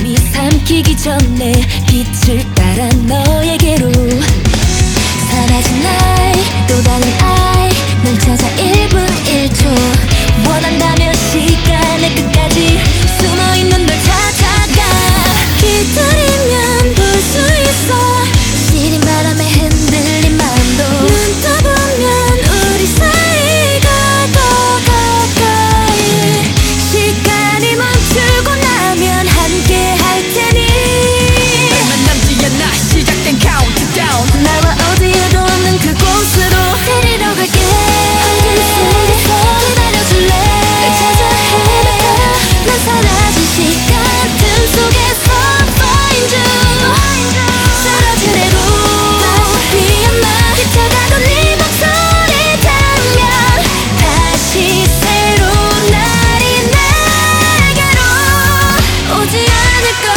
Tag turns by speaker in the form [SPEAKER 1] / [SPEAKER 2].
[SPEAKER 1] 밤이 삼키기 전에 빛을 따라 너에게로 사라진 날 또 다른 I 널 찾아 1분 1초 원한다면 시간의 끝까지 숨어있는 널 찾아가 기다리면 볼 수 있어 시린 바람에 흔들린 마음도 눈 떠보면 우리 사이가 더 가까이 시간이 멈추고 나면 함께 할 테니
[SPEAKER 2] 얼마 남지 않아 시작된 카운트다운
[SPEAKER 1] 나와 어디에도 없는 그곳으로 데리러 갈게 한길 속에서 기다려줄래 날 찾아 헤매다 난 사라진 시간 틈 속에서 find you 사라지래도 다시 피어나 빗어가던 네 목소리 닿으면 다시 새로운 날이 내게로 오지 않을까